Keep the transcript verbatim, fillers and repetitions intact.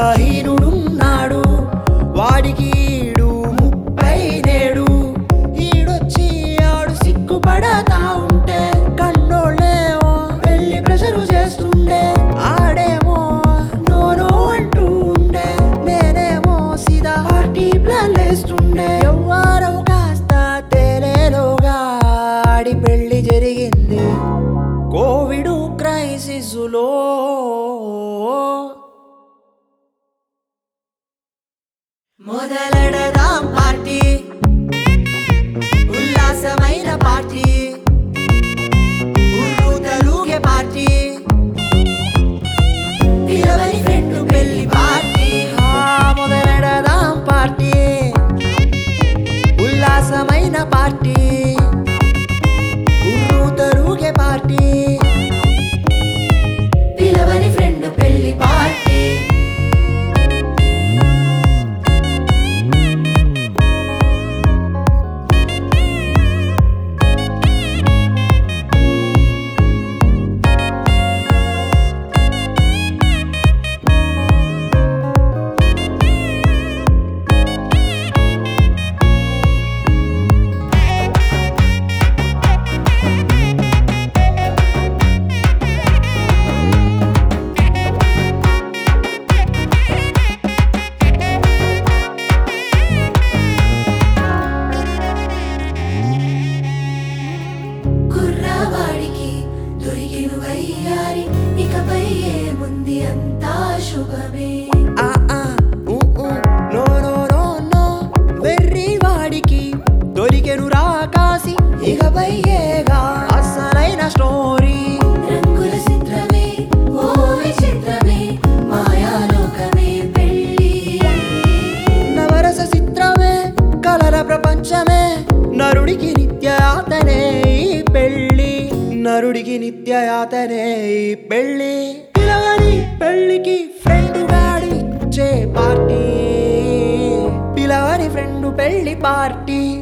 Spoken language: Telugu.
విద్యాహీనుడున్నాడు వాడికి ఈడు ముప్పై నేడు ఈడొచ్చి ఆడు సిగ్గుపడతా ఉంటే కన్నోళ్ళేమో వెళ్ళి ప్రెషరు చేస్తుండే ఆడేమో నోనో అంటూ ఉండే నేనేమో సీదా పార్టీ ప్లాన్ వేస్తుండే ఎవ్వారో కాస్త తేలేలోగా ఆడి పెళ్లి జరిగింది కోవిడ్ క్రైసిస్లో మొదలెడదాం పార్టీ ఉల్లాసమైన పార్టీ ఉర్రు తలూగే పార్టీ పిలవని ఫ్రెండ్ పెళ్లి పార్టీ మొదలెడదాం పార్టీ ఉల్లాసమైన పార్టీ ఉర్రు తలూగే పార్టీ పిలవని ఫ్రెండ్ పెళ్లి పార్టీ ఇకపై ఏముంది అంతా శుభమే నో నో నో నో వెర్రి వాడికి దొరికెను రాకాసి ఇకపై ఏగా అసలైన స్టోరీ రంగుల చిత్రమే ఓ విచిత్రమే మాయాలోకమే పెళ్లి నవరస చిత్రమే కలల ప్రపంచమే నరుడికి నిత్యాతనే ఈ పెళ్లి నరుడికి నిత్యయాతనే ఈ పెళ్లి పిలవని పెళ్లికి ఫ్రెండ్ గాడి ఇచ్చే పార్టీ పిలవని ఫ్రెండ్ పెళ్లి పార్టీ